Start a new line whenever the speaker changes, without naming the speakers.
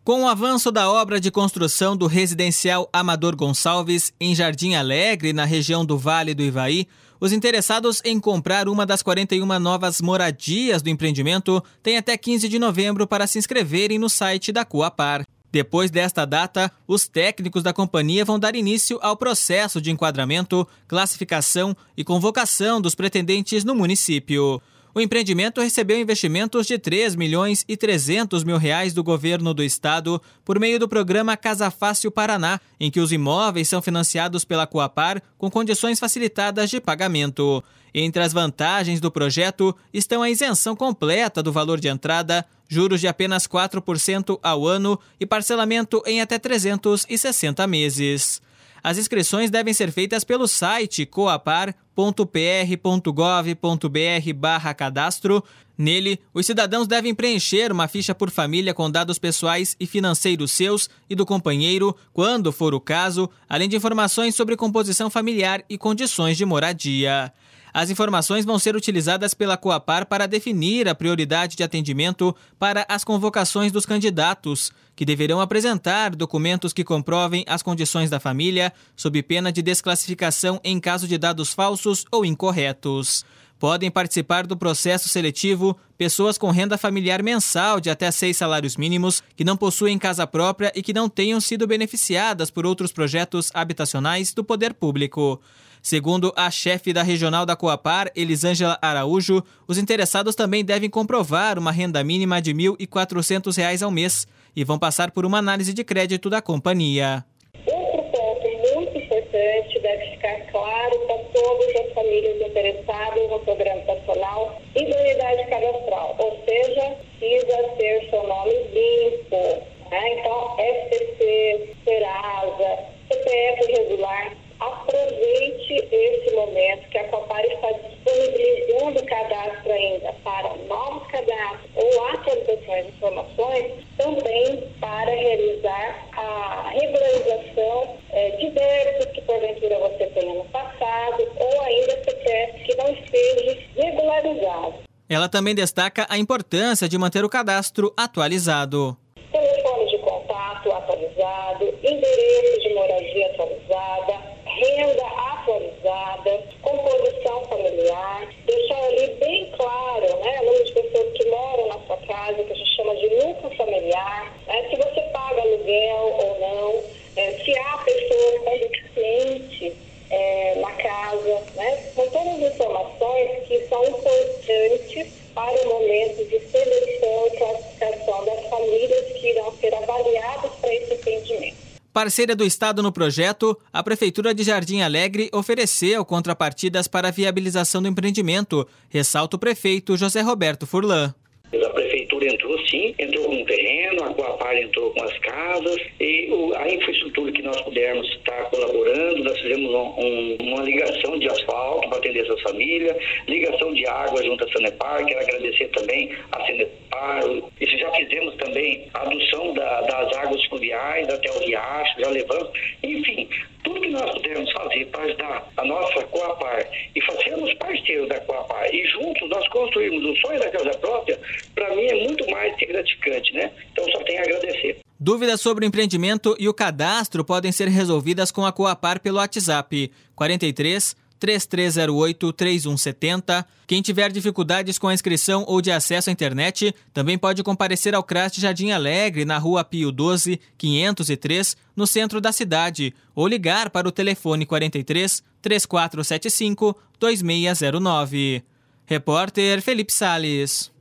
Com o avanço da obra de construção do residencial Amador Gonçalves, em Jardim Alegre, na região do Vale do Ivaí, os interessados em comprar uma das 41 novas moradias do empreendimento têm até 15 de novembro para se inscreverem no site da Coapar. Depois desta data, os técnicos da companhia vão dar início ao processo de enquadramento, classificação e convocação dos pretendentes no município. O empreendimento recebeu investimentos de R$ 3.300.000 do governo do estado por meio do programa Casa Fácil Paraná, em que os imóveis são financiados pela Coapar com condições facilitadas de pagamento. Entre as vantagens do projeto estão a isenção completa do valor de entrada, juros de apenas 4% ao ano e parcelamento em até 360 meses. As inscrições devem ser feitas pelo site coapar.pr.gov.br/cadastro. Nele, os cidadãos devem preencher uma ficha por família com dados pessoais e financeiros seus e do companheiro, quando for o caso, além de informações sobre composição familiar e condições de moradia. As informações vão ser utilizadas pela Coapar para definir a prioridade de atendimento para as convocações dos candidatos, que deverão apresentar documentos que comprovem as condições da família, sob pena de desclassificação em caso de dados falsos ou incorretos. Podem participar do processo seletivo pessoas com renda familiar mensal de até 6 salários mínimos, que não possuem casa própria e que não tenham sido beneficiadas por outros projetos habitacionais do poder público. Segundo a chefe da regional da Coapar, Elisângela Araújo, os interessados também devem comprovar uma renda mínima de R$ 1.400 ao mês e vão passar por uma análise de crédito da companhia.
Outro ponto muito importante, deve ficar claro para todas as famílias interessadas no Programa Nacional, idoneidade cadastral, ou seja, precisa ter seu nome limpo, né? Então, SPC, Serasa, CPF regular. Aproveite esse momento que a Coapar está disponibilizando o cadastro ainda para novos cadastros ou atualizações de informações, também para realizar a regularização de débitos que porventura você tenha no passado ou ainda CPF que não esteja regularizado.
Ela também destaca a importância de manter o cadastro atualizado.
Telefone de contato atualizado, endereço de moradia atualizada, renda atualizada, composição familiar, deixar ali bem claro, né, o número de pessoas que moram na sua casa, que a gente chama de núcleo familiar, né, se você paga aluguel ou não, se há pessoas com deficiente na casa, né, são todas as informações que são importantes para o momento de seleção e classificação das famílias que irão ser avaliadas para esse atendimento.
Parceira do Estado no projeto, a Prefeitura de Jardim Alegre ofereceu contrapartidas para a viabilização do empreendimento, ressalta o prefeito José Roberto Furlan.
A Prefeitura entrou com o terreno, a Coapar entrou com as casas e a infraestrutura que nós pudermos estar colaborando, nós fizemos uma ligação de asfalto para atender essa família, ligação de água junto à Sanepar, quero agradecer também a Sanepar, e já fizemos também a adução das águas fluviais até o riacho, já levamos, enfim, tudo que nós pudermos fazer para ajudar a nossa Coapar e fazermos parceiros da Coapar e juntos nós construirmos o sonho da casa própria, para mim é muito mais que gratificante, né? Então só tenho a agradecer.
Dúvidas sobre o empreendimento e o cadastro podem ser resolvidas com a Coapar pelo WhatsApp 43 3308 3170. Quem tiver dificuldades com a inscrição ou de acesso à internet também pode comparecer ao CRAS de Jardim Alegre, na Rua Pio 12, 503, no centro da cidade, ou ligar para o telefone 43 3475 2609. Repórter Felipe Salles.